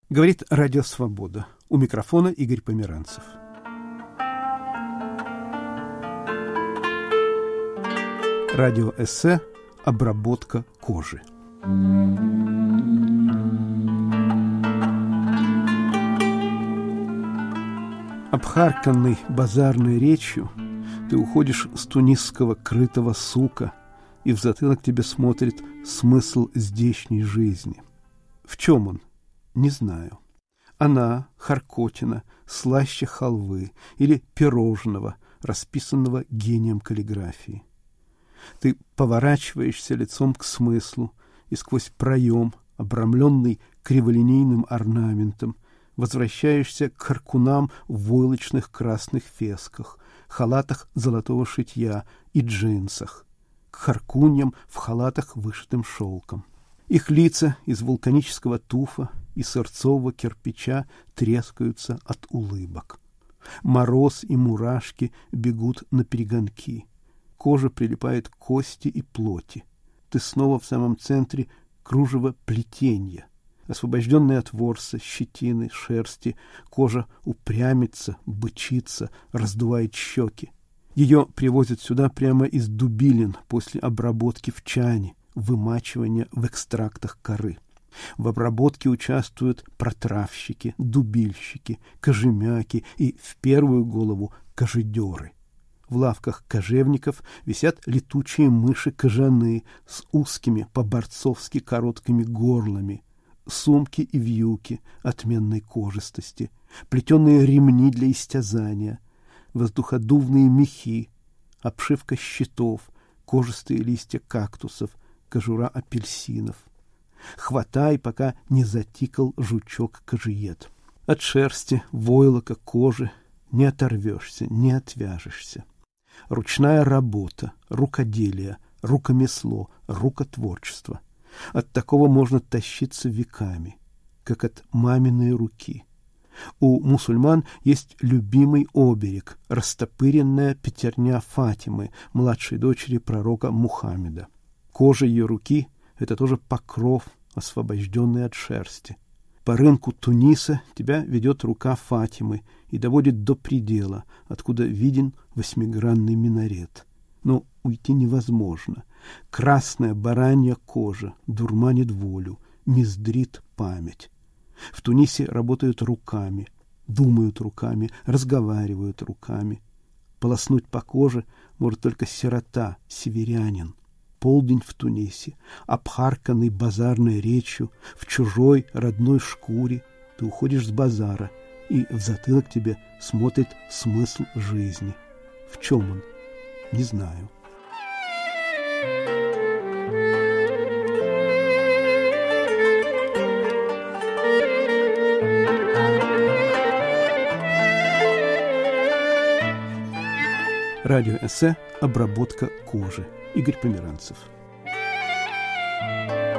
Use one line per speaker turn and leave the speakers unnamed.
Говорит Радио Свобода. У микрофона Игорь Померанцев. Радиоэссе «Обработка кожи». Обхарканный базарной речью ты уходишь с тунисского крытого сука, и в затылок тебе смотрит смысл здешней жизни. В чем он? Не знаю. Она, Харкотина, слаще халвы или пирожного, расписанного гением каллиграфии. Ты поворачиваешься лицом к смыслу, и сквозь проем, обрамленный криволинейным орнаментом, возвращаешься к харкунам в войлочных красных фесках, халатах золотого шитья и джинсах, к харкуньям в халатах, вышитым шелком. Их лица из вулканического туфа и сырцового кирпича трескаются от улыбок. Мороз и мурашки бегут на перегонки. Кожа прилипает к кости и плоти. Ты снова в самом центре кружева плетенья. Освобожденная от ворса, щетины, шерсти, кожа упрямится, бычится, раздувает щеки. Ее привозят сюда прямо из дубилин после обработки в чане, вымачивания в экстрактах коры. В обработке участвуют протравщики, дубильщики, кожемяки и, в первую голову, кожедеры. В лавках кожевников висят летучие мыши-кожаны с узкими по-борцовски короткими горлами, сумки и вьюки отменной кожистости, плетеные ремни для истязания, воздуходувные мехи, обшивка щитов, кожистые листья кактусов, кожура апельсинов. Хватай, пока не затикал жучок-кожиед. От шерсти, войлока, кожи не оторвешься, не отвяжешься. Ручная работа, рукоделие, рукомесло, рукотворчество. От такого можно тащиться веками, как от маминой руки. У мусульман есть любимый оберег, растопыренная пятерня Фатимы, младшей дочери пророка Мухаммеда. Кожа ее руки — это тоже покров, освобожденный от шерсти. По рынку Туниса тебя ведет рука Фатимы и доводит до предела, откуда виден восьмигранный минарет. Но уйти невозможно. Красная баранья кожа дурманит волю, мездрит память. В Тунисе работают руками, думают руками, разговаривают руками. Полоснуть по коже может только сирота, северянин. Полдень в Тунисе, обхарканный базарной речью, в чужой родной шкуре, ты уходишь с базара, и в затылок тебе смотрит смысл жизни. В чем он? Не знаю. Радиоэссе «Обработка кожи». Игорь Померанцев.